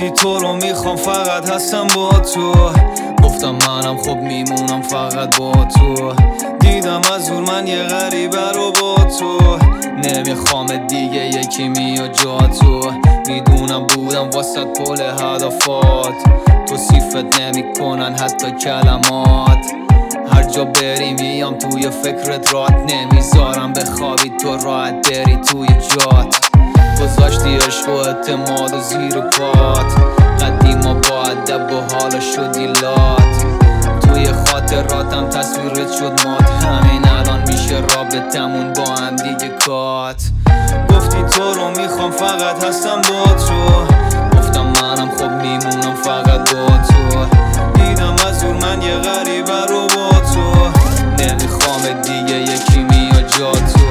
گفتی تو رو میخوام فقط هستم با تو، گفتم منم خب میمونم فقط با تو. دیدم از دور من یه غریبه رو با تو، نمیخوام دیگه یکی میاد جا تو. میدونم بودم واسط پل هدفات، توصیفت نمیکنن حتی کلمات. هر جا بری میام توی فکرت رات، نمیذارم بخوابی تو راحت بری توی جات. گذاشتی عشق و اعتماد و زیر پات، قدیما با ادب و حالا شدی لات. توی خاطراتم تصویرت شد مات، همین الان میشه رابطمون با هم دیگه کات. گفتی تو رو میخوام فقط هستم با تو، گفتم منم خب میمونم فقط با تو. دیدم از دور من یه غریبه رو با تو، نمیخوام دیگه یکی میاد جا تو.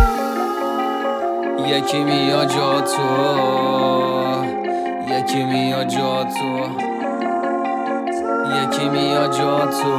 یکی میاد جا تو، یکی میاد جا تو، یکی میاد جا تو،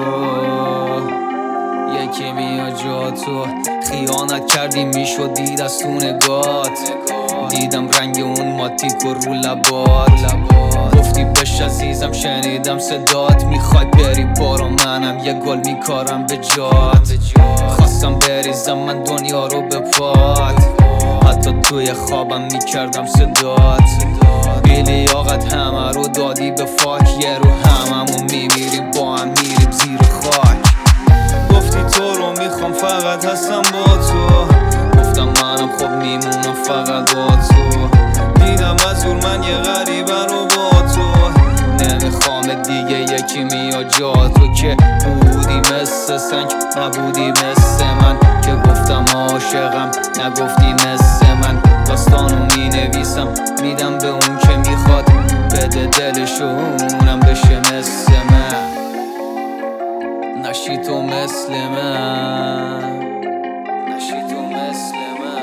یکی میاد جا تو. خیانت کردی میشد دید از تو نگات، دیدم رنگ اون ماتیک و رو لبات. گفتی بش عزیزم شنیدم صدات، میخوای بری برو منم یه گل میکارم به جات. خواستم بریزم من دنیا رو به پات، حتی توی خوابم میکردم صدات. بیلی آقت همه رو دادی به فاک، یه رو هممون میمیریم با هم میریم زیر خاک. گفتی تو رو میخوام فقط هستم با تو، گفتم منم خب میمونم فقط با تو. دیدم از دور من یه غریبه رو با تو، نمیخوام دیگه یکی میاد جا تو. که بودی مثل سنگ نبودی مثل من، که گفتم عاشقم نگفتی مثل من. داستانو مینویسم میدم به اون که میخواد بده دلشو اونم بشه مثل من. نشی تو مثل من، نشی تو مثل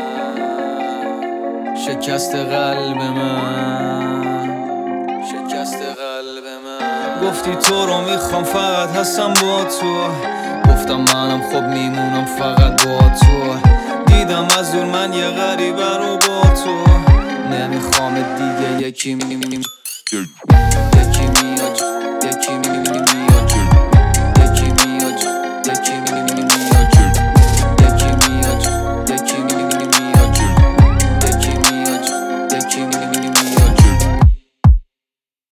من. شکست قلب من، شکست قلب من. گفتی تو رو میخوام فقط هستم با تو، گفتم منم خب میمونم فقط با تو. دیدم از دور من یه غریبه رو با تو، نمیخوام دیگه یکی میاد